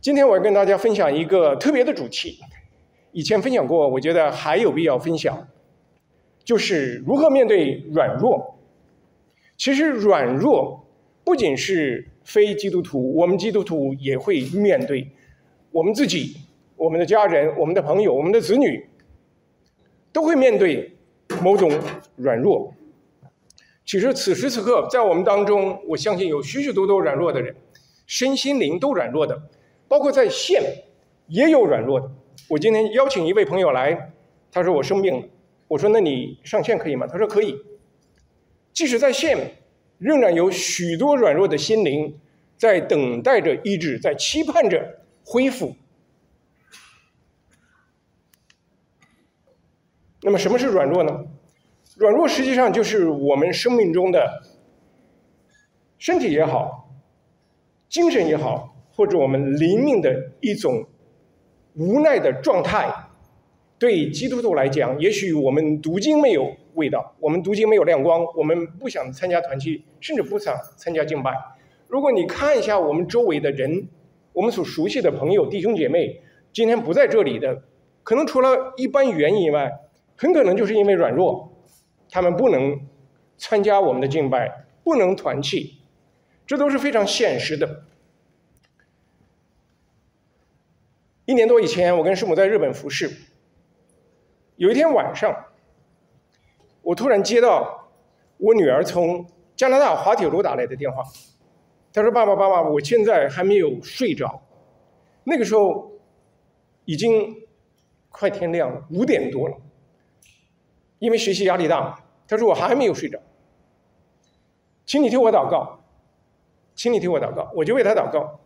今天我要跟大家分享一个特别的主题，以前分享过，我觉得还有必要分享，就是如何面对软弱。其实软弱不仅是非基督徒，我们基督徒也会面对，我们自己、我们的家人、我们的朋友、我们的子女，都会面对某种软弱。其实此时此刻，在我们当中，我相信有许许多多软弱的人，身心灵都软弱的，包括在线也有软弱的。我今天邀请一位朋友来，他说我生病了，我说那你上线可以吗？他说可以。即使在线，仍然有许多软弱的心灵在等待着医治，在期盼着恢复。那么什么是软弱呢？软弱实际上就是我们生命中的身体也好，精神也好，或者我们灵命的一种无奈的状态。对基督徒来讲，也许我们读经没有味道，我们读经没有亮光，我们不想参加团契，甚至不想参加敬拜。如果你看一下我们周围的人，我们所熟悉的朋友、弟兄姐妹，今天不在这里的，可能除了一般原因以外，很可能就是因为软弱，他们不能参加我们的敬拜，不能团契，这都是非常现实的。1年多以前，我跟师母在日本服侍，有一天晚上，我突然接到我女儿从加拿大滑铁卢打来的电话，她说：“爸爸，我现在还没有睡着。”那个时候已经快天亮了，5点多了。因为学习压力大，她说我还没有睡着，请你替我祷告，请你替我祷告，我就为她祷告。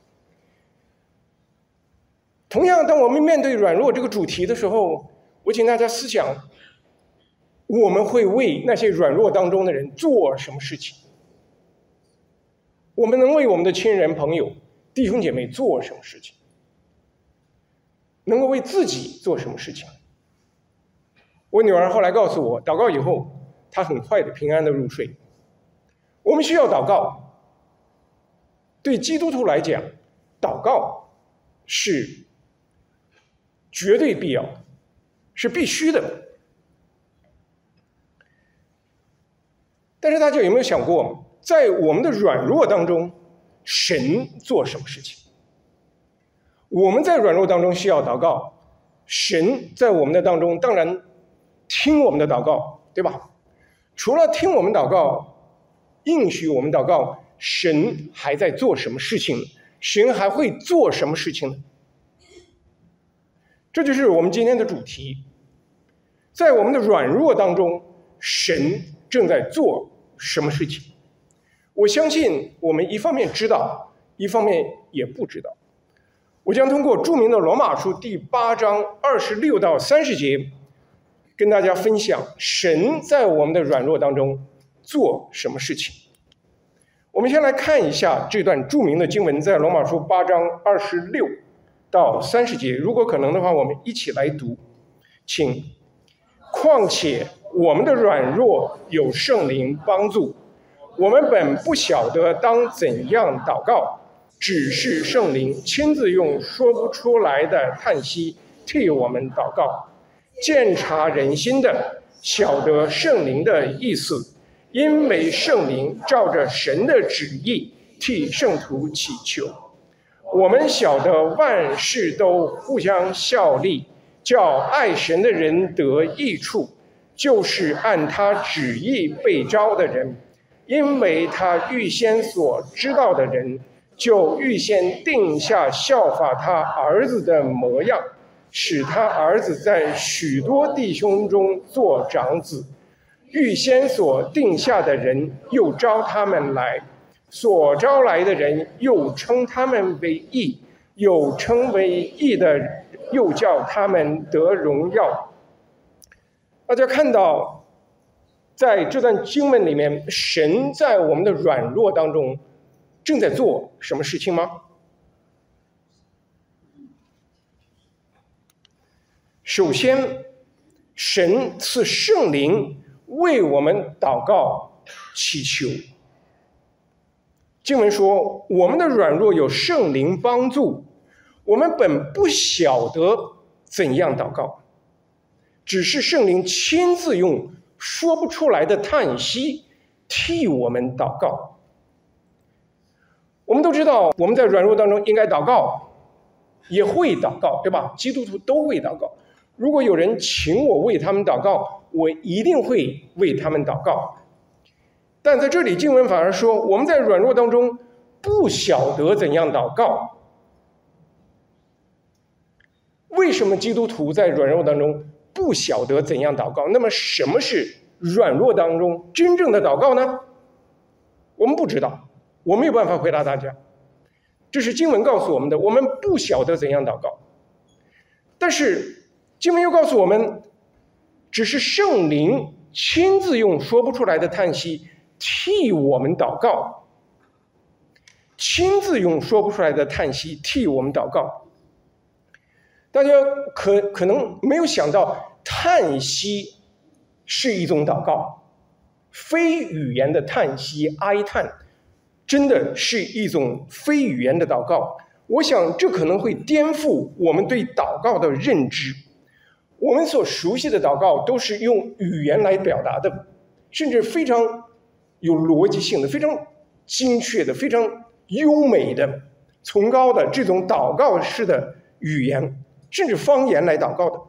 同样，当我们面对软弱这个主题的时候，我请大家思想，我们会为那些软弱当中的人做什么事情？我们能为我们的亲人、朋友、弟兄姐妹做什么事情？能够为自己做什么事情？我女儿后来告诉我，祷告以后，她很快的平安的入睡。我们需要祷告。对基督徒来讲，祷告是绝对必要，是必须的。但是大家有没有想过，在我们的软弱当中，神做什么事情？我们在软弱当中需要祷告，神在我们的当中当然听我们的祷告，对吧？除了听我们祷告，应许我们祷告，神还在做什么事情？神还会做什么事情呢？这就是我们今天的主题。在我们的软弱当中，神正在做什么事情？我相信我们一方面知道，一方面也不知道。我将通过著名的罗马书第8章26到30节，跟大家分享神在我们的软弱当中做什么事情。我们先来看一下这段著名的经文，在罗马书8章26到30节，如果可能的话，我们一起来读。请，况且我们的软弱有圣灵帮助，我们本不晓得当怎样祷告，只是圣灵亲自用说不出来的叹息替我们祷告。鉴察人心的，晓得圣灵的意思，因为圣灵照着神的旨意替圣徒祈求。我们晓得万事都互相效力，叫爱神的人得益处，就是按他旨意被召的人，因为他预先所知道的人，就预先定下效法他儿子的模样，使他儿子在许多弟兄中做长子。预先所定下的人，又召他们来；所招来的人，又称他们为义；有称为义的，又叫他们得荣耀。大家看到，在这段经文里面，神在我们的软弱当中正在做什么事情吗？首先，神赐圣灵为我们祷告祈求。经文说，我们的软弱有圣灵帮助， 我们本不晓得怎样祷告，只是圣灵亲自用说不出来的叹息替我们祷告。我们都知道，我们在软弱当中应该祷告，也会祷告，对吧？基督徒都会祷告。如果有人请我为他们祷告，我一定会为他们祷告。但在这里经文反而说，我们在软弱当中不晓得怎样祷告。为什么基督徒在软弱当中不晓得怎样祷告？那么什么是软弱当中真正的祷告呢？我们不知道，我没有办法回答大家。这是经文告诉我们的，我们不晓得怎样祷告。但是经文又告诉我们，只是圣灵亲自用说不出来的叹息替我们祷告，亲自用说不出来的叹息替我们祷告。大家可能没有想到，叹息是一种祷告，非语言的叹息、哀叹，真的是一种非语言的祷告。我想这可能会颠覆我们对祷告的认知。我们所熟悉的祷告都是用语言来表达的，甚至非常有逻辑性的、非常精确的、非常优美的、崇高的这种祷告式的语言，甚至方言来祷告的。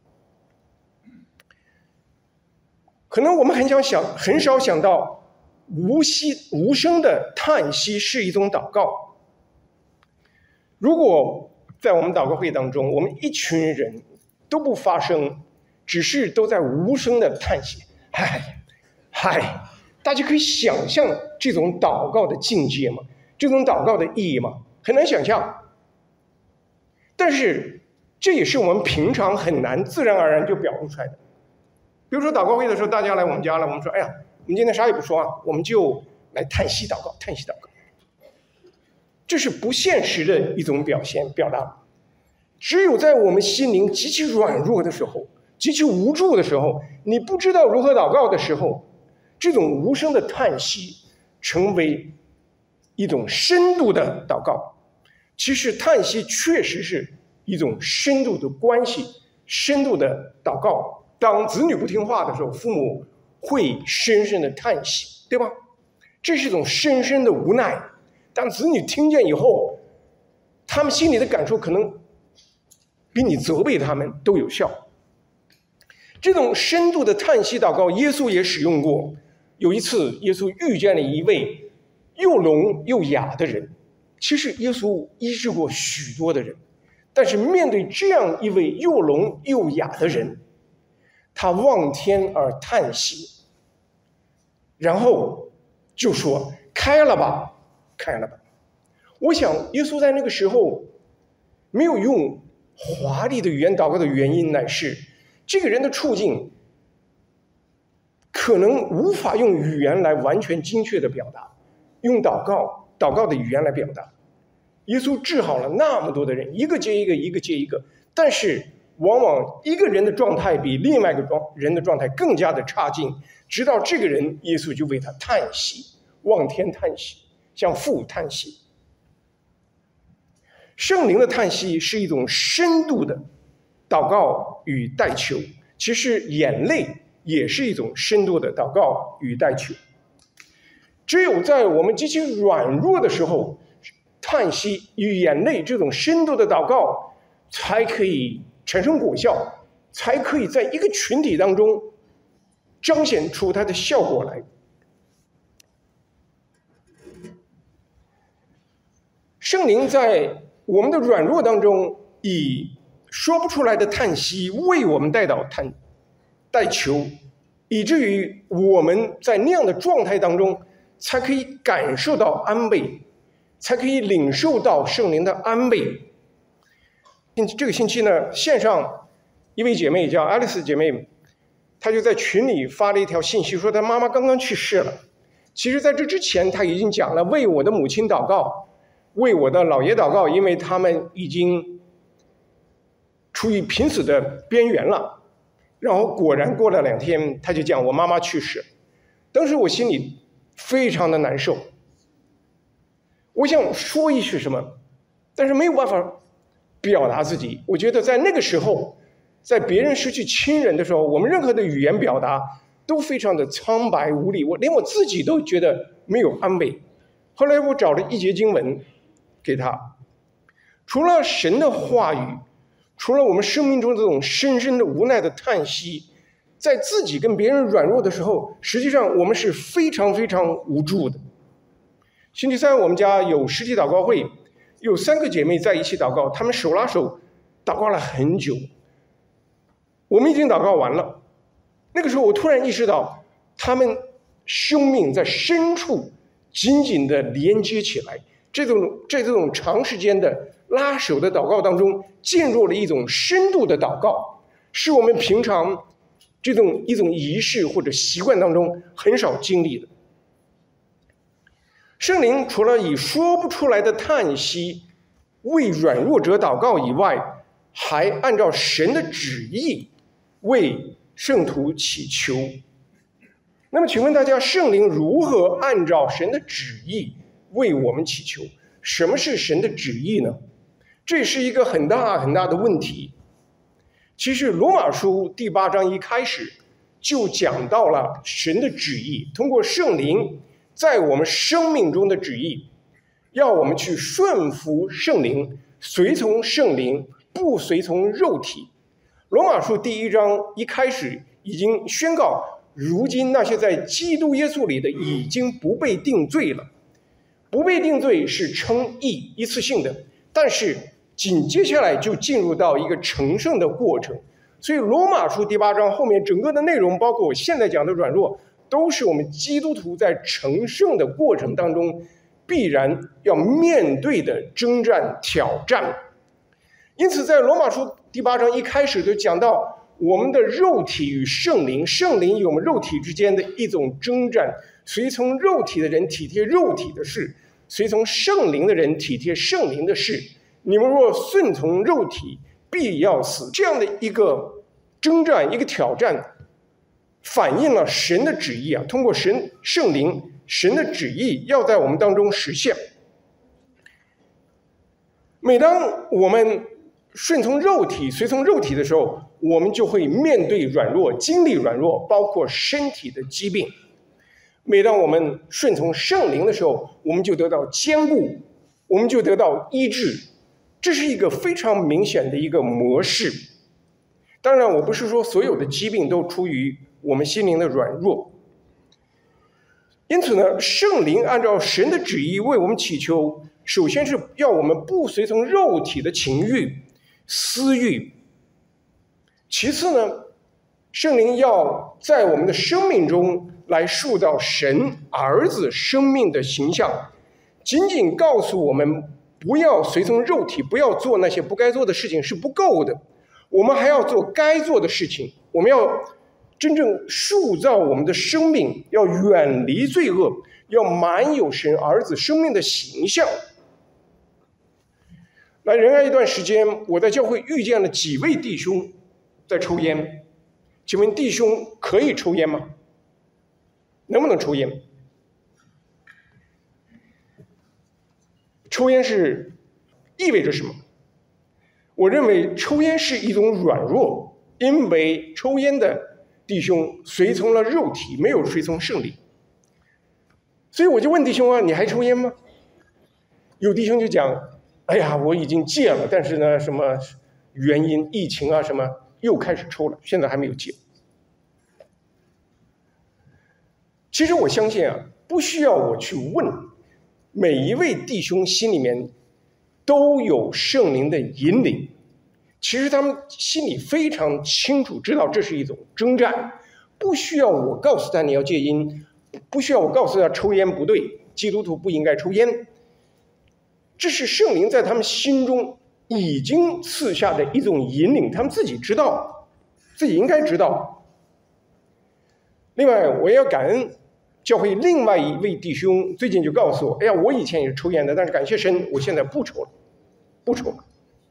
可能我们很少想到无声的叹息是一种祷告。如果在我们祷告会当中，我们一群人都不发声，只是都在无声的叹息，嗨，大家可以想象这种祷告的境界吗？这种祷告的意义吗？很难想象。但是这也是我们平常很难自然而然就表露出来的。比如说祷告会的时候，大家来我们家了，我们说，哎呀，我们今天啥也不说啊，我们就来叹息祷告，叹息祷告。这是不现实的一种表达。只有在我们心灵极其软弱的时候，极其无助的时候，你不知道如何祷告的时候，这种无声的叹息成为一种深度的祷告。其实叹息确实是一种深度的关系，深度的祷告。当子女不听话的时候，父母会深深的叹息，对吧？这是一种深深的无奈。当子女听见以后，他们心里的感受可能比你责备他们都有效。这种深度的叹息祷告，耶稣也使用过。有一次，耶稣遇见了一位又聋又哑的人。其实耶稣医治过许多的人，但是面对这样一位又聋又哑的人，他望天而叹息，然后就说：“开了吧，开了吧。”我想耶稣在那个时候没有用华丽的语言祷告的原因，乃是这个人的处境可能无法用语言来完全精确的表达，用祷告的语言来表达。耶稣治好了那么多的人，一个接一个，一个接一个，但是往往一个人的状态比另外一个人的状态更加的差劲，直到这个人，耶稣就为他叹息，望天叹息，向父叹息。圣灵的叹息是一种深度的祷告与代求，其实眼泪也是一种深度的祷告与代求。只有在我们极其软弱的时候，叹息与眼泪这种深度的祷告才可以产生果效，才可以在一个群体当中彰显出它的效果来。圣灵在我们的软弱当中，以说不出来的叹息为我们代求，以至于我们在那样的状态当中才可以感受到安慰，才可以领受到圣灵的安慰。这个星期呢，线上一位姐妹叫爱丽丝姐妹，她就在群里发了一条信息，说她妈妈刚刚去世了。其实在这之前，她已经讲了为我的母亲祷告，为我的姥爷祷告，因为他们已经处于濒死的边缘了。然后果然过了2天，她就讲我妈妈去世。当时我心里非常的难受，我想说一些什么，但是没有办法表达自己。我觉得在那个时候，在别人失去亲人的时候，我们任何的语言表达都非常的苍白无力，连我自己都觉得没有安慰。后来我找了一节经文给他，除了神的话语，除了我们生命中这种深深的无奈的叹息，在自己跟别人软弱的时候，实际上我们是非常非常无助的。星期三我们家有实体祷告会，有3个姐妹在一起祷告，她们手拉手祷告了很久。我们已经祷告完了，那个时候我突然意识到，她们生命在深处紧紧的连接起来，在这种长时间的拉手的祷告当中，进入了一种深度的祷告，是我们平常一种仪式或者习惯当中很少经历的。圣灵除了以说不出来的叹息为软弱者祷告以外，还按照神的旨意为圣徒祈求。那么请问大家，圣灵如何按照神的旨意为我们祈求？什么是神的旨意呢？这是一个很大很大的问题。其实罗马书第8章一开始就讲到了神的旨意，通过圣灵在我们生命中的旨意，要我们去顺服圣灵，随从圣灵，不随从肉体。罗马书第1章一开始已经宣告，如今那些在基督耶稣里的已经不被定罪了。不被定罪是称义，一次性的，但是紧接下来就进入到一个成圣的过程。所以罗马书第8章后面整个的内容，包括我现在讲的软弱，都是我们基督徒在成圣的过程当中必然要面对的征战挑战。因此在罗马书第8章一开始就讲到我们的肉体与圣灵，圣灵与我们肉体之间的一种征战，随从肉体的人体贴肉体的事，随从圣灵的人体贴圣灵的事。你们若顺从肉体，必要死。这样的一个征战，一个挑战，反映了神的旨意啊，通过圣灵，神的旨意要在我们当中实现。每当我们顺从肉体，随从肉体的时候，我们就会面对软弱，经历软弱，包括身体的疾病。每当我们顺从圣灵的时候，我们就得到坚固，我们就得到医治。这是一个非常明显的一个模式。当然，我不是说所有的疾病都出于我们心灵的软弱。因此呢，圣灵按照神的旨意为我们祈求，首先是要我们不随从肉体的情欲、私欲。其次呢，圣灵要在我们的生命中来塑造神儿子生命的形象，仅仅告诉我们不要随从肉体，不要做那些不该做的事情是不够的，我们还要做该做的事情。我们要真正塑造我们的生命，要远离罪恶，要满有神儿子生命的形象。来，仁爱一段时间，我在教会遇见了几位弟兄在抽烟。请问弟兄可以抽烟吗？能不能抽烟？抽烟是意味着什么？我认为抽烟是一种软弱，因为抽烟的弟兄随从了肉体，没有随从圣灵。所以我就问弟兄啊，你还抽烟吗？有弟兄就讲，哎呀，我已经戒了，但是呢，什么原因，疫情啊什么，又开始抽了，现在还没有戒。其实我相信啊，不需要我去问，每一位弟兄心里面都有圣灵的引领。其实他们心里非常清楚，知道这是一种征战，不需要我告诉他你要戒烟，不需要我告诉他抽烟不对，基督徒不应该抽烟。这是圣灵在他们心中已经赐下的一种引领，他们自己知道，自己应该知道。另外，我也要感恩教会另外一位弟兄，最近就告诉我，哎呀，我以前也是抽烟的，但是感谢神，我现在不抽了，不抽了。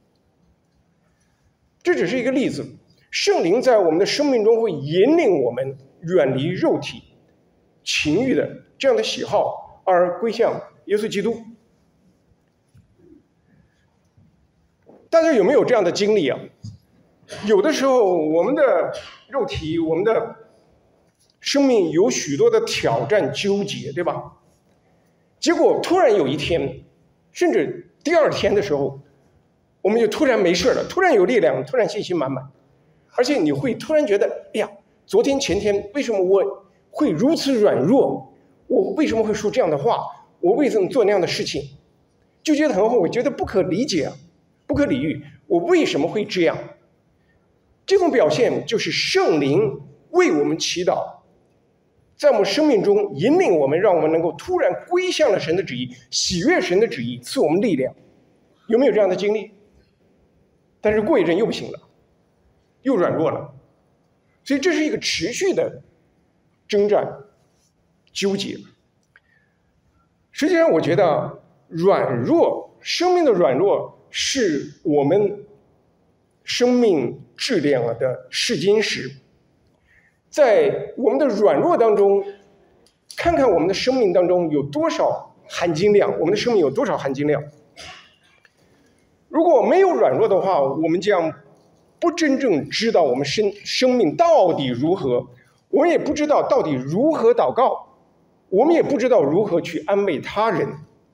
这只是一个例子，圣灵在我们的生命中会引领我们远离肉体、情欲的这样的喜好，而归向耶稣基督。 大家有没有这样的经历啊？有的时候，我们的肉体、我们的生命有许多的挑战、纠结，对吧？结果突然有一天，甚至第二天的时候，我们就突然没事了，突然有力量，突然信心满满，而且你会突然觉得，哎呀，昨天、前天为什么我会如此软弱？我为什么会说这样的话？我为什么做那样的事情？就觉得很后悔，觉得不可理解啊，不可理喻，我为什么会这样？这种表现就是圣灵为我们祈祷，在我们生命中引领我们，让我们能够突然归向了神的旨意，喜悦神的旨意，赐我们力量。有没有这样的经历？但是过一阵又不行了，又软弱了。所以这是一个持续的征战、纠结。实际上，我觉得软弱，生命的软弱是我们生命质量的试金石。在我们的软弱当中，看看我们的生命当中有多少含金量，我们的生命有多少含金量。如果没有软弱的话，我们将不真正知道我们生命到底如何，我们也不知道到底如何祷告，我们也不知道如何去安慰他人，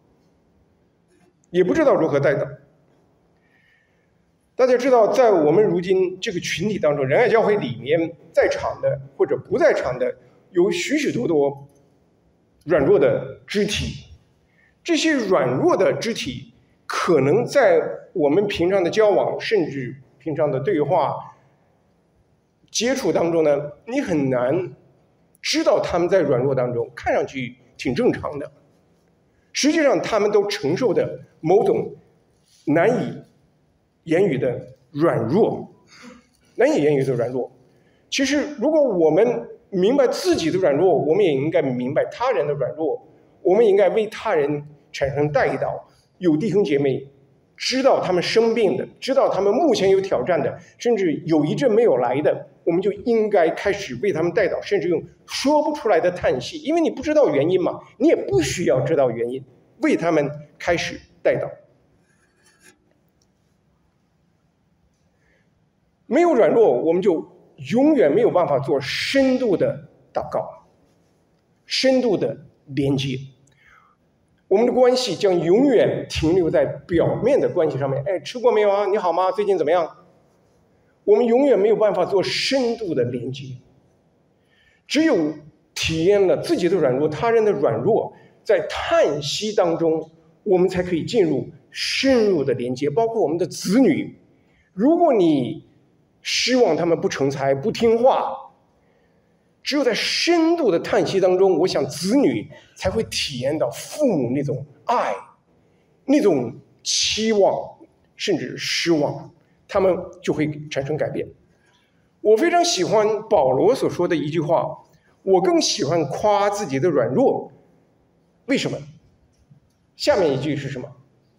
也不知道如何代祷。大家知道，在我们如今这个群体当中，仁爱教会里面在场的或者不在场的，有许许多多软弱的肢体。这些软弱的肢体，可能在我们平常的交往，甚至平常的对话、接触当中呢，你很难知道他们在软弱当中，看上去挺正常的，实际上他们都承受着某种难以言语的软弱，难以言语的软弱。其实，如果我们明白自己的软弱，我们也应该明白他人的软弱。我们应该为他人产生代祷。有弟兄姐妹知道他们生病的，知道他们目前有挑战的，甚至有一阵没有来的，我们就应该开始为他们代祷，甚至用说不出来的叹息，因为你不知道原因嘛，你也不需要知道原因，为他们开始代祷。没有软弱，我们就永远没有办法做深度的祷告，深度的连接。我们的关系将永远停留在表面的关系上面。哎，吃过没有啊？你好吗？最近怎么样？我们永远没有办法做深度的连接。只有体验了自己的软弱，他人的软弱，在叹息当中，我们才可以进入深入的连接。包括我们的子女，如果你失望他们不成才、不听话，只有在深度的叹息当中，我想子女才会体验到父母那种爱、那种期望，甚至失望，他们就会产生改变。我非常喜欢保罗所说的一句话，我更喜欢夸自己的软弱。为什么？下面一句是什么？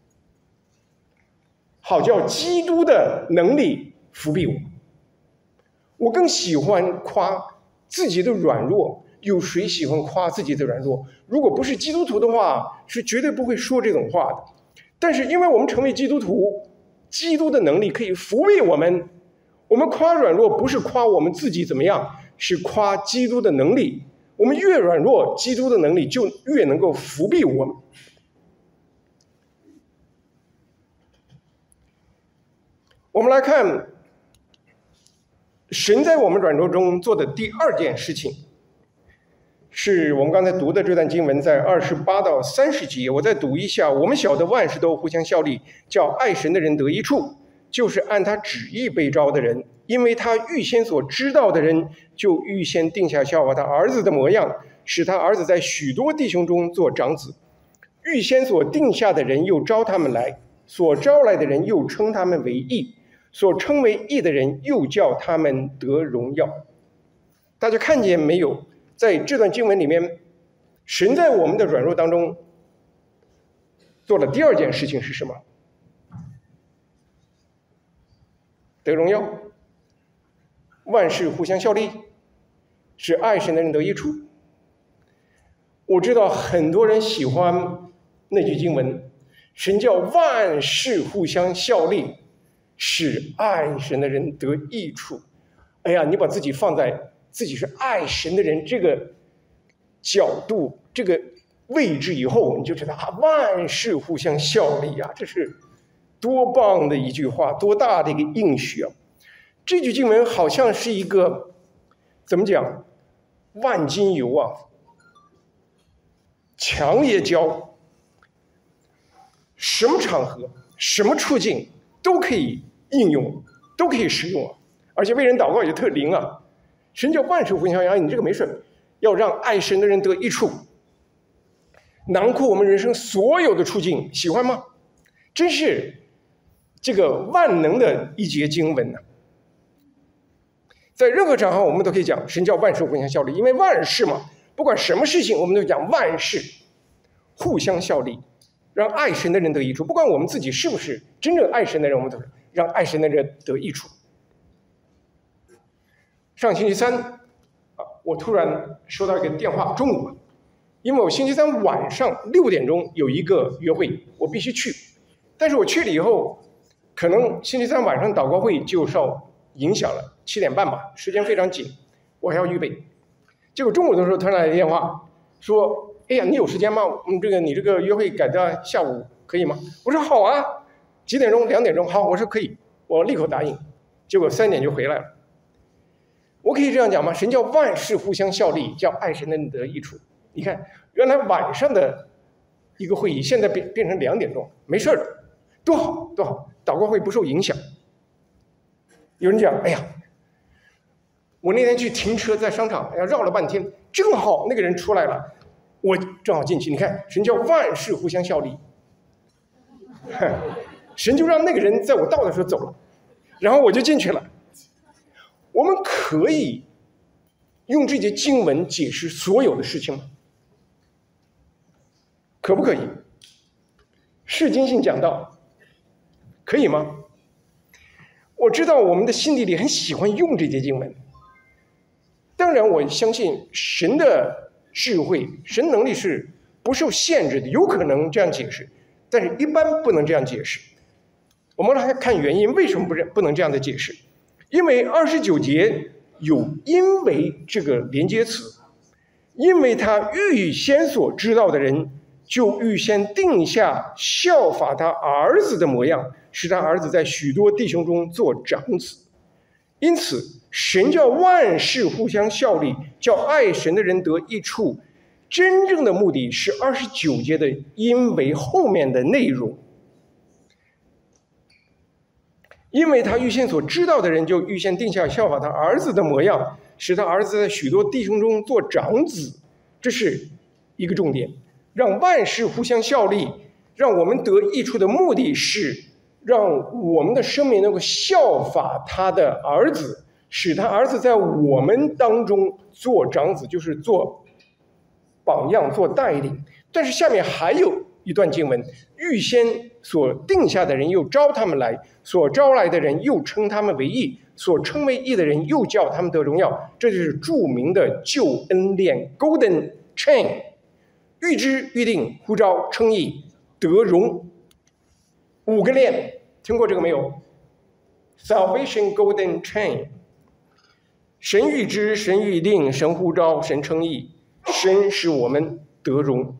好叫基督的能力覆庇我。我更喜欢夸自己的软弱，有谁喜欢夸自己的软弱？如果不是基督徒的话，是绝对不会说这种话的。但是因为我们成为基督徒，基督的能力可以抚慰我们。我们夸软弱不是夸我们自己怎么样，是夸基督的能力。我们越软弱，基督的能力就越能够抚庇我们。我们来看神在我们软弱中做的第二件事情，是我们刚才读的这段经文，在28到30节，我再读一下。我们晓得万事都互相效力，叫爱神的人得益处，就是按他旨意被召的人，因为他预先所知道的人，就预先定下效法他儿子的模样，使他儿子在许多弟兄中做长子。预先所定下的人又招他们来，所招来的人又称他们为义，所称为义的人又叫他们得荣耀。大家看见没有？在这段经文里面，神在我们的软弱当中做了第二件事情是什么？得荣耀，万事互相效力，使爱神的人得益处。我知道很多人喜欢那句经文，神叫万事互相效力， 使爱神的人得益处。哎呀，你把自己放在自己是爱神的人这个角度、这个位置以后，你就知道万事互相效力啊！这是多棒的一句话，多大的一个应许啊！这句经文好像是一个怎么讲？万金油啊，强也浇，什么场合、什么处境都可以应用，都可以使用啊！而且为人祷告也特灵啊！神叫万事互相效力，你这个没事，要让爱神的人得益处，囊括我们人生所有的处境，喜欢吗？真是这个万能的一节经文呢、在任何场合我们都可以讲神叫万事互相效力，因为万事嘛，不管什么事情我们都讲万事互相效力，让爱神的人得益处。不管我们自己是不是真正爱神的人，我们都是让爱神的人得益处。上星期三我突然收到一个电话，中午，因为我星期三晚上6点钟有一个约会，我必须去。但是我去了以后，可能星期三晚上祷告会就受影响了，7点半吧，时间非常紧，我还要预备。结果中午的时候突然来电话说：“哎呀，你有时间吗？你这个约会改到下午可以吗？”我说：“好啊，几点钟？2点钟。”好，我说可以，我立刻答应。结果3点就回来了。我可以这样讲吗？神叫万事互相效力，叫爱神的人得益处。你看，原来晚上的一个会议，现在变成2点钟，没事了，多好多好，祷告会不受影响。有人讲，哎呀，我那天去停车在商场，哎呀绕了半天，正好那个人出来了，我正好进去。你看，神叫万事互相效力，神就让那个人在我到的时候走了，然后我就进去了。我们可以用这节经文解释所有的事情吗？可不可以？释经性讲道，可以吗？我知道我们的心底里很喜欢用这节经文，当然我相信神的智慧、神能力是不受限制的，有可能这样解释，但是一般不能这样解释。我们来看原因，为什么不能这样的解释？因为29节有因为这个连接词，因为他预先所知道的人，就预先定下效法他儿子的模样，使他儿子在许多弟兄中做长子。因此神叫万事互相效力，叫爱神的人得益处，真正的目的是29节的因为后面的内容。因为他预先所知道的人，就预先定下效法他儿子的模样，使他儿子在许多弟兄中做长子。这是一个重点，让万事互相效力，让我们得益处的目的是让我们的生命能够效法他的儿子，使他儿子在我们当中做长子，就是做榜样、做带领。但是下面还有一段经文，预先所定下的人又招他们来，所招来的人又称他们为义，所称为义的人又叫他们得荣耀。这就是著名的救恩链 Golden Chain， 预知、预定、呼召、称义、得荣，5个链，听过这个没有？ Salvation Golden Chain， 神预知、神预定、神呼召、神称义，神使我们得荣。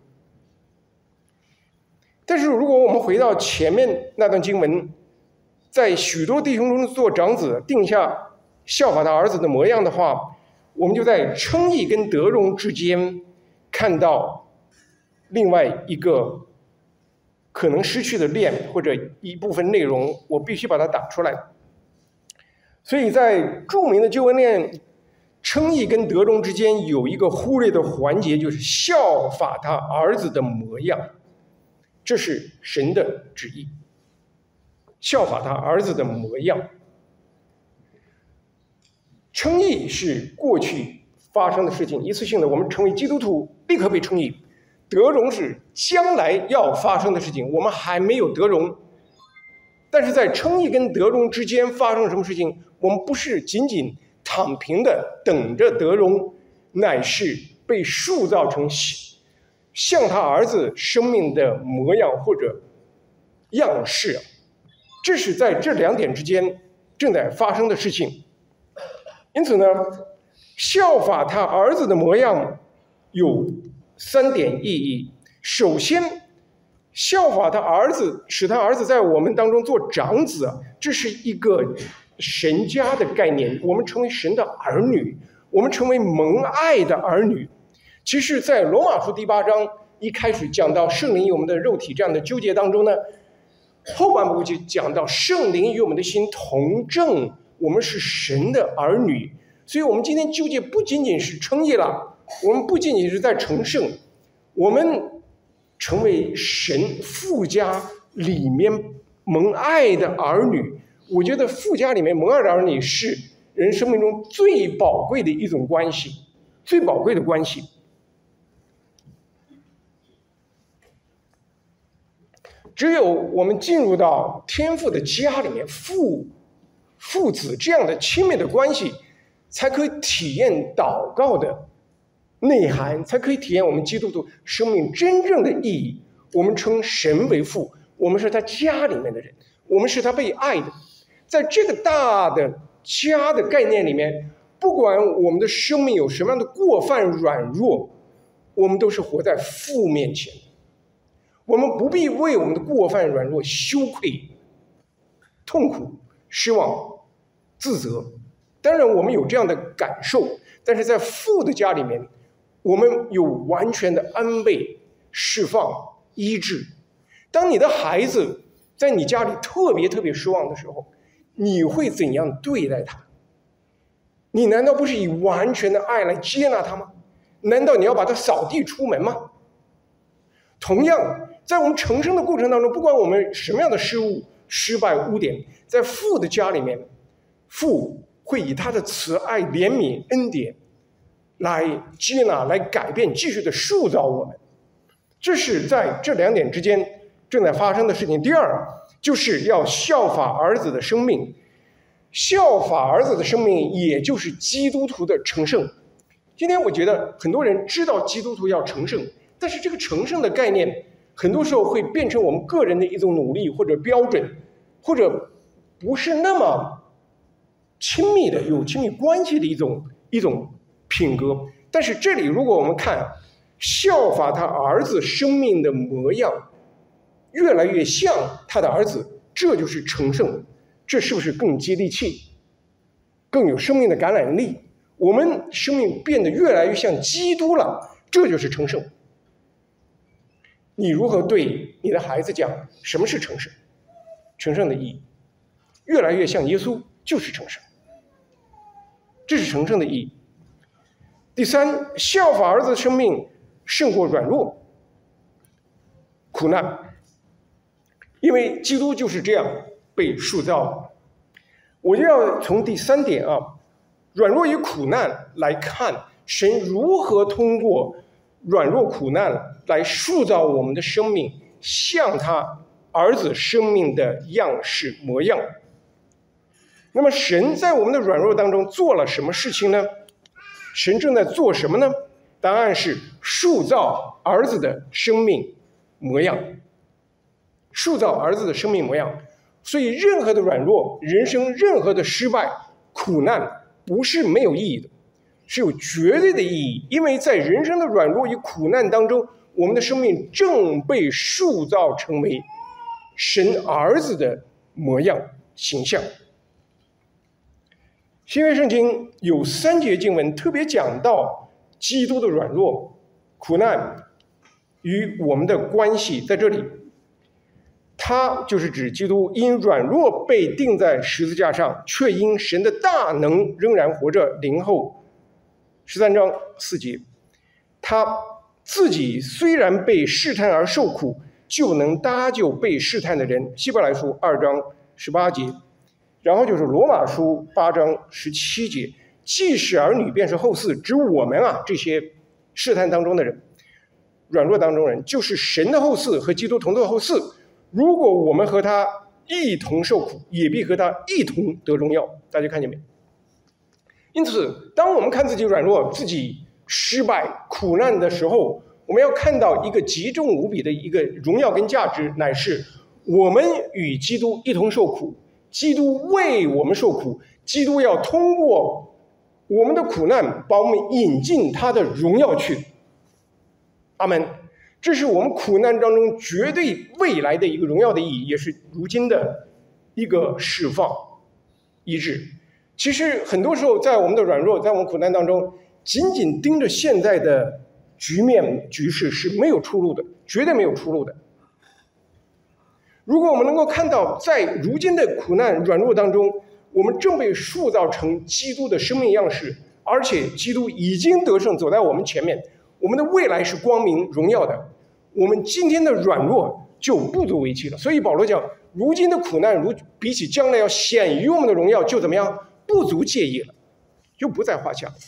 但是如果我们回到前面那段经文，在许多弟兄中做长子，定下效法他儿子的模样的话，我们就在称义跟得荣之间看到另外一个可能失去的链，或者一部分内容，我必须把它打出来。所以在著名的救恩链称义跟得荣之间有一个忽略的环节，就是效法他儿子的模样。这是神的旨意，效法他儿子的模样。称义是过去发生的事情，一次性的，我们成为基督徒立刻被称义。得荣是将来要发生的事情，我们还没有得荣。但是在称义跟得荣之间发生什么事情，我们不是仅仅躺平的等着得荣，乃是被塑造成像他儿子生命的模样或者样式。 这是在这2点之间正在发生的事情。因此呢，效法他儿子的模样有3点意义。首先，效法他儿子，使他儿子在我们当中做长子，这是一个神家的概念。我们成为神的儿女，我们成为蒙爱的儿女。其实在罗马书第8章一开始讲到圣灵与我们的肉体这样的纠结当中呢，后半部就讲到圣灵与我们的心同证，我们是神的儿女。所以我们今天纠结不仅仅是称义了，我们不仅仅是在成圣，我们成为神父家里面蒙爱的儿女。我觉得父家里面蒙爱的儿女是人生命中最宝贵的一种关系，最宝贵的关系。只有我们进入到天父的家里面，父子这样的亲密的关系，才可以体验祷告的内涵，才可以体验我们基督徒生命真正的意义。我们称神为父，我们是他家里面的人，我们是他被爱的。在这个大的家的概念里面，不管我们的生命有什么样的过犯软弱，我们都是活在父面前。我们不必为我们的过犯软弱羞愧、痛苦、失望、自责。当然我们有这样的感受，但是在父的家里面，我们有完全的安慰、释放、医治。当你的孩子在你家里特别失望的时候，你会怎样对待他？你难道不是以完全的爱来接纳他吗？难道你要把他扫地出门吗？同样，在我们成圣的过程当中，不管我们什么样的失误、失败、污点，在父的家里面，父会以他的慈爱、怜悯、恩典来接纳、来改变，继续的塑造我们。这是在这2点之间正在发生的事情。第二，就是要效法儿子的生命。效法儿子的生命，也就是基督徒的成圣。今天我觉得很多人知道基督徒要成圣，但是这个成圣的概念很多时候会变成我们个人的一种努力或者标准，或者不是那么亲密的有亲密关系的一种品格。但是这里如果我们看效法他儿子生命的模样，越来越像他的儿子，这就是成圣。这是不是更接地气，更有生命的感染力？我们生命变得越来越像基督了，这就是成圣。你如何对你的孩子讲什么是成圣？成圣的意义，越来越像耶稣就是成圣，这是成圣的意义。第三，效法儿子的生命胜过软弱、苦难，因为基督就是这样被塑造。我就要从第3点软弱与苦难来看，神如何通过软弱苦难来塑造我们的生命，像他儿子生命的样式模样。那么神在我们的软弱当中做了什么事情呢？神正在做什么呢？答案是塑造儿子的生命模样。塑造儿子的生命模样。所以任何的软弱，人生任何的失败、苦难，不是没有意义的，是有绝对的意义。因为在人生的软弱与苦难当中，我们的生命正被塑造成为神儿子的模样形象。新约圣经有3节经文特别讲到基督的软弱、苦难与我们的关系，在这里他就是指基督因软弱被钉在十字架上，却因神的大能仍然活着。灵后13章4节，他自己虽然被试探而受苦，就能搭救被试探的人。希伯来书2章18节，然后就是罗马书8章17节，既是儿女便是后嗣，指我们这些试探当中的人、软弱当中人，就是神的后嗣和基督同作后嗣。如果我们和他一同受苦，也必和他一同得荣耀。大家看见没？因此，当我们看自己软弱、自己失败、苦难的时候，我们要看到一个极重无比的一个荣耀跟价值，乃是我们与基督一同受苦，基督为我们受苦，基督要通过我们的苦难把我们引进他的荣耀去。阿们。这是我们苦难当中绝对未来的一个荣耀的意义，也是如今的一个释放医治。其实很多时候在我们的软弱，在我们苦难当中，仅仅盯着现在的局势是没有出路的，绝对没有出路的。如果我们能够看到在如今的苦难软弱当中，我们正被塑造成基督的生命样式，而且基督已经得胜走在我们前面，我们的未来是光明荣耀的，我们今天的软弱就不足为奇了。所以保罗讲，如今的苦难比起将来要显于我们的荣耀，就怎么样，不足介意了，就不在话下。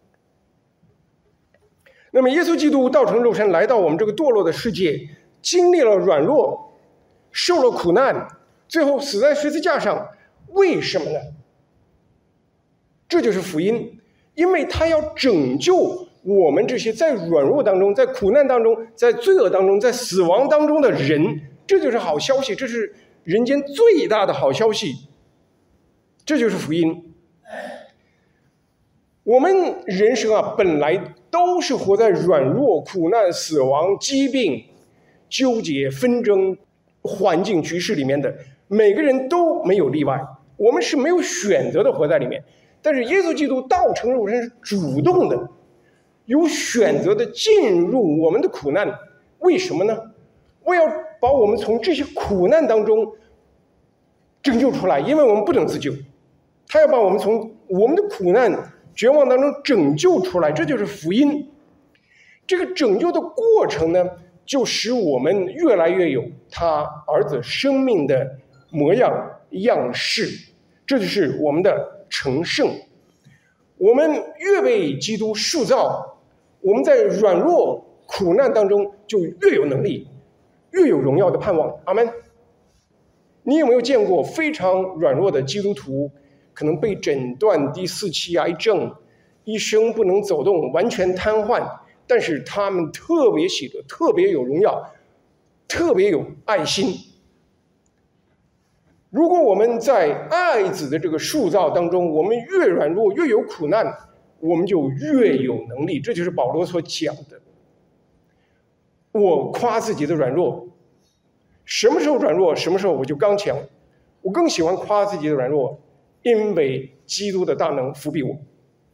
那么耶稣基督道成肉身来到我们这个堕落的世界，经历了软弱，受了苦难，最后死在十字架上，为什么呢？这就是福音，因为他要拯救我们这些在软弱当中，在苦难当中，在罪恶当中，在死亡当中的人。这就是好消息，这是人间最大的好消息，这就是福音。我们人生本来都是活在软弱、苦难、死亡、疾病、纠结、纷争、环境局势里面的，每个人都没有例外，我们是没有选择的活在里面。但是耶稣基督道成肉身是主动的，有选择的进入我们的苦难。为什么呢？我要把我们从这些苦难当中拯救出来，因为我们不能自救，他要把我们从我们的苦难绝望当中拯救出来，这就是福音。这个拯救的过程呢，就使我们越来越有他儿子生命的模样样式，这就是我们的成圣。我们越被基督塑造，我们在软弱苦难当中就越有能力，越有荣耀的盼望。阿们。你有没有见过非常软弱的基督徒，可能被诊断第4期癌症，一生不能走动，完全瘫痪，但是他们特别喜乐，特别有荣耀，特别有爱心。如果我们在爱子的这个塑造当中，我们越软弱，越有苦难，我们就越有能力。这就是保罗所讲的。我夸自己的软弱，什么时候软弱，什么时候我就刚强。我更喜欢夸自己的软弱，因为基督的大能扶庇我。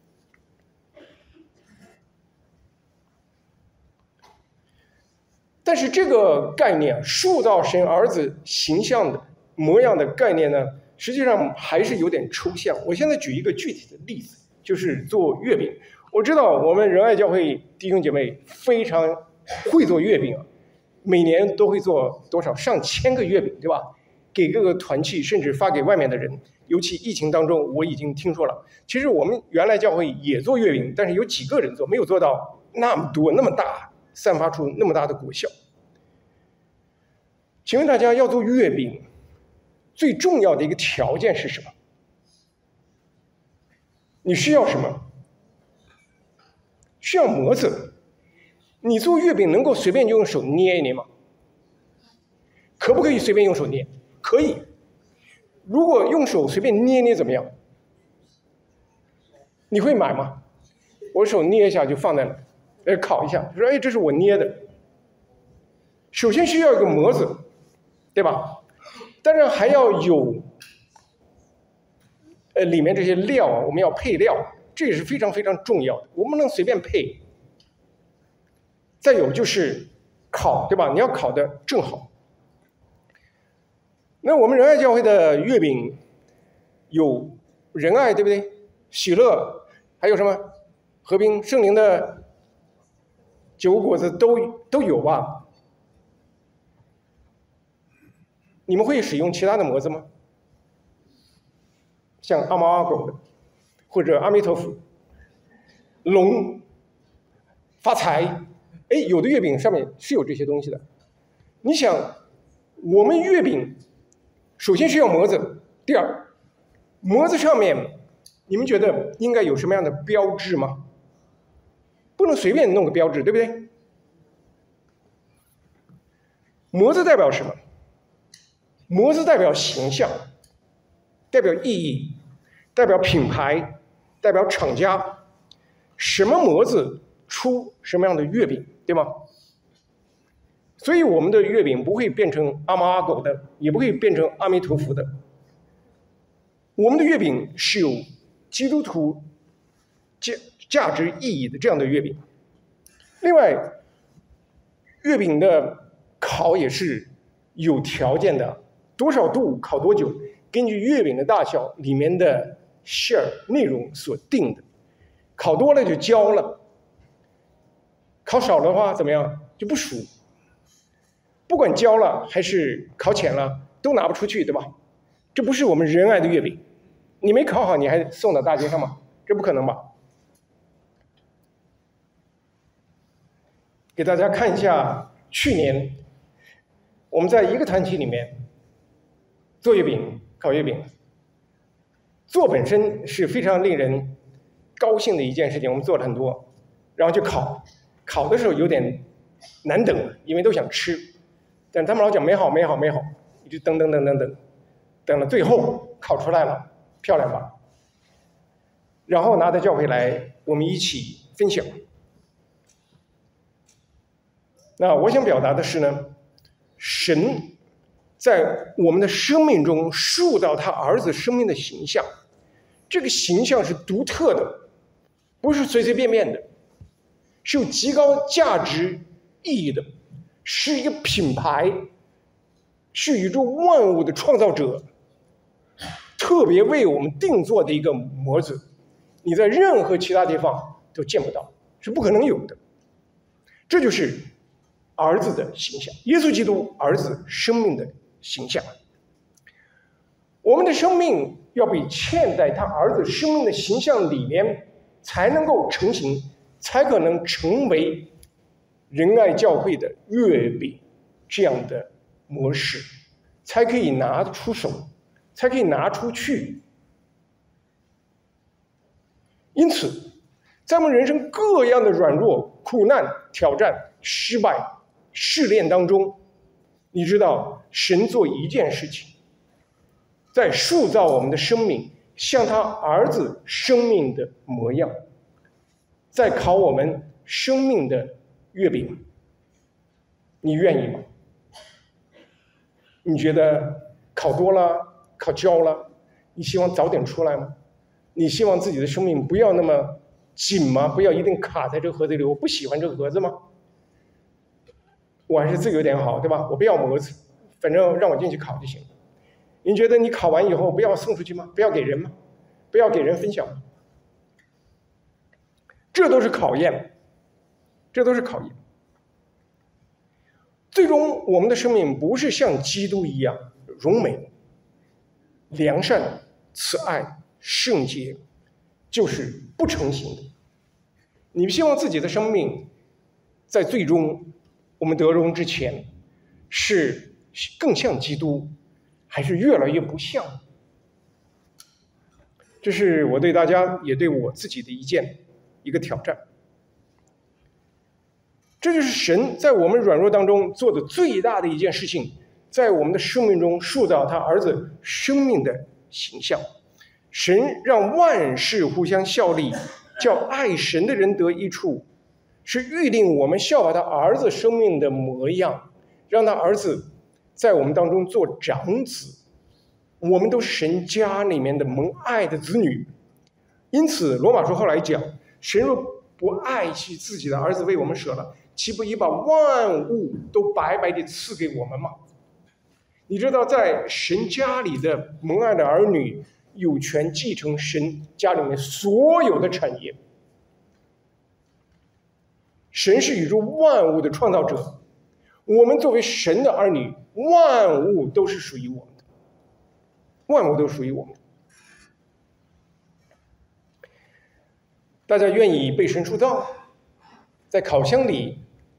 但是这个概念，塑造神儿子形象的模样的概念呢，实际上还是有点抽象。我现在举一个具体的例子，就是做月饼。我知道我们仁爱教会弟兄姐妹非常会做月饼，每年都会做多少上千个月饼，对吧？给各个团契，甚至发给外面的人。尤其疫情当中，我已经听说了。其实我们原来教会也做月饼，但是有几个人做，没有做到那么多、那么大，散发出那么大的果效。请问大家，要做月饼，最重要的一个条件是什么？你需要什么？需要模子。你做月饼能够随便就用手捏一捏吗？可不可以随便用手捏？可以。如果用手随便捏捏怎么样？你会买吗？我手捏一下就放在那，烤一下，说哎，这是我捏的。首先需要一个模子，对吧？当然还要有里面这些料我们要配料，这也是非常非常重要的，我们不能随便配。再有就是烤，对吧？你要烤的正好。那我们仁爱教会的月饼有仁爱，对不对？喜乐，还有什么？和平、圣灵的9个果子都有吧？你们会使用其他的模子吗？像阿猫阿狗的，或者阿弥陀佛、龙、发财。哎，有的月饼上面是有这些东西的。你想，我们月饼首先需要模子，第二，模子上面你们觉得应该有什么样的标志吗？不能随便弄个标志，对不对？模子代表什么？ 模子代表形象，代表意义，代表品牌，代表厂家。什么模子出什么样的月饼，对吗？所以我们的月饼不会变成阿猫阿狗的，也不会变成阿弥陀佛的。我们的月饼是有基督徒价值意义的这样的月饼。另外，月饼的烤也是有条件的，多少度烤多久，根据月饼的大小、里面的馅儿内容所定的。烤多了就焦了，烤少的话怎么样？就不熟。不管焦了还是烤浅了，都拿不出去，对吧？这不是我们仁爱的月饼。你没烤好，你还送到大街上吗？这不可能吧？给大家看一下，去年我们在一个团体里面做月饼、烤月饼，做本身是非常令人高兴的一件事情，我们做了很多，然后就烤，烤的时候有点难等，因为都想吃，但他们老讲没好，一直等了最后烤出来了，漂亮吧？然后拿到教会来，我们一起分享。那我想表达的是呢，神在我们的生命中塑造他儿子生命的形象，这个形象是独特的，不是随随便便的，是有极高价值意义的，是一个品牌，是宇宙万物的创造者特别为我们定做的一个模子，你在任何其他地方都见不到，是不可能有的。这就是儿子的形象，耶稣基督儿子生命的形象。我们的生命要被嵌在他儿子生命的形象里面，才能够成型，才可能成为仁爱教会的月饼这样的模式，才可以拿出手，才可以拿出去。因此，在我们人生各样的软弱、苦难、挑战、失败、试炼当中，你知道神做一件事情，在塑造我们的生命像他儿子生命的模样，在烤我们生命的月饼。你愿意吗？你觉得烤多了，烤焦了，你希望早点出来吗？你希望自己的生命不要那么紧吗？不要一定卡在这个盒子里，我不喜欢这个盒子吗？我还是自由点好，对吧？我不要模子，反正让我进去烤就行。您觉得你烤完以后不要送出去吗？不要给人吗？不要给人分享吗？这都是考验，这都是考验。最终，我们的生命不是像基督一样荣美、良善、慈爱、圣洁，就是不成形的。你希望自己的生命在最终我们得荣之前，是更像基督，还是越来越不像？这是我对大家也对我自己的一个挑战。这就是神在我们软弱当中做的最大的一件事情，在我们的生命中塑造他儿子生命的形象。神让万事互相效力，叫爱神的人得益处，是预定我们效法他儿子生命的模样，让他儿子在我们当中做长子。我们都是神家里面的蒙爱的子女。因此罗马书后来讲，神若不爱惜自己的儿子为我们舍了，岂不已把万物都白白地赐给我们吗？你知道在神家里的蒙爱的儿女有权继承神家里面所有的产业。神是宇宙万物的创造者，我们作为神的儿女，万物都是属于我们的，万物都属于我们的。大家愿意被神塑造，在烤箱里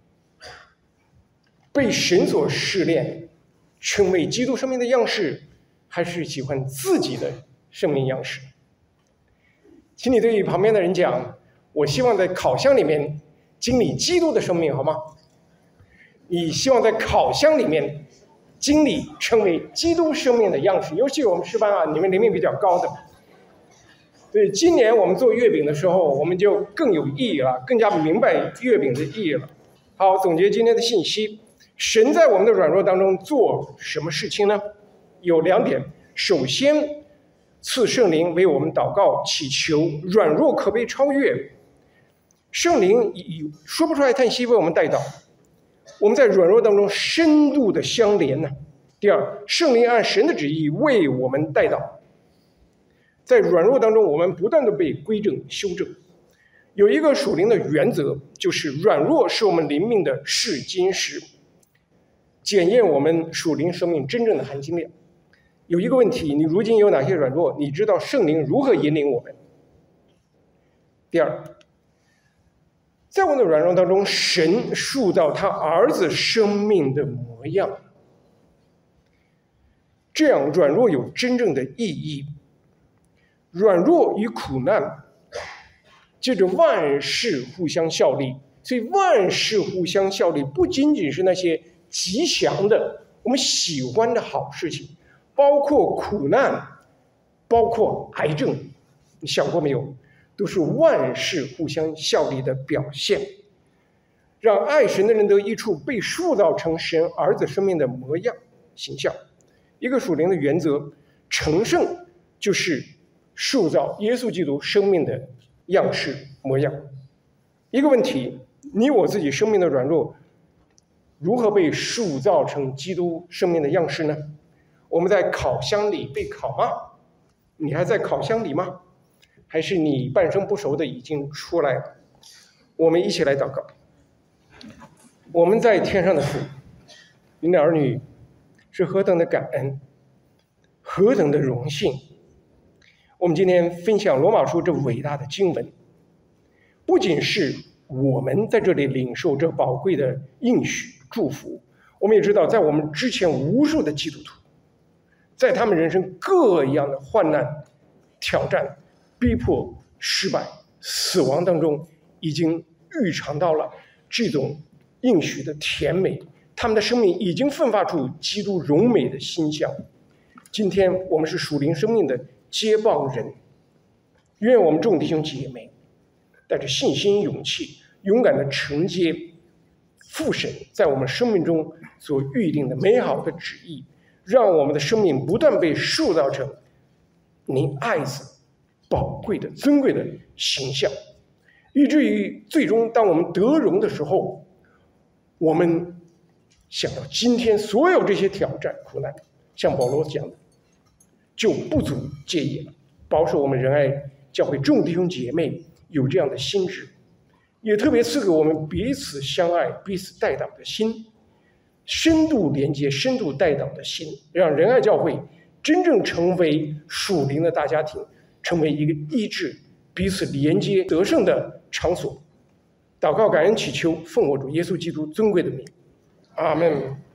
被神所试炼，成为基督生命的样式，还是喜欢自己的生命样式？请你对旁边的人讲，我希望在烤箱里面经历基督的生命，好吗？你希望在烤箱里面经历成为基督生命的样式。尤其我们诗班啊，你们灵命比较高的，对，今年我们做月饼的时候，我们就更有意义了，更加明白月饼的意义了。好，总结今天的信息，神在我们的软弱当中做什么事情呢？有2点，首先赐圣灵为我们祷告祈求，软弱可被超越。圣灵以说不出来叹息为我们代祷，我们在软弱当中深度的相连呢。第二，圣灵按神的旨意为我们代祷，在软弱当中我们不断的被规正修正。有一个属灵的原则，就是软弱是我们灵命的试金石，检验我们属灵生命真正的含金量。有一个问题，你如今有哪些软弱？你知道圣灵如何引领我们？第二，在我们的软弱当中，神塑造他儿子生命的模样，这样软弱有真正的意义。软弱与苦难，借着万事互相效力，所以万事互相效力不仅仅是那些吉祥的、我们喜欢的好事情，包括苦难，包括癌症，你想过没有？都是万事互相效力的表现，让爱神的人得益处，被塑造成神儿子生命的模样形象。一个属灵的原则，成圣就是塑造耶稣基督生命的样式模样。一个问题，你我自己生命的软弱如何被塑造成基督生命的样式呢？我们在烤箱里被烤吗？你还在烤箱里吗？还是你半生不熟的已经出来了？我们一起来祷告。我们在天上的父，您的儿女是何等的感恩，何等的荣幸。我们今天分享罗马书这伟大的经文，不仅是我们在这里领受这宝贵的应许祝福，我们也知道在我们之前无数的基督徒，在他们人生各样的患难、挑战、逼迫、失败、死亡当中，已经预尝到了这种应许的甜美，他们的生命已经奋发出基督荣美的馨香。今天我们是属灵生命的接棒人，愿我们众弟兄姐妹带着信心勇气，勇敢地承接父神在我们生命中所预定的美好的旨意，让我们的生命不断被塑造成您爱子宝贵的尊贵的形象，以至于最终当我们得荣的时候，我们想到今天所有这些挑战苦难，像保罗讲的，就不足介意了。保守我们仁爱教会众弟兄姐妹有这样的心智，也特别赐给我们彼此相爱、彼此代祷的心，深度连接、深度代祷的心，让仁爱教会真正成为属灵的大家庭，成为一个医治、彼此连接、得胜的场所。祷告、感恩、祈求，奉我主耶稣基督尊贵的名，阿们。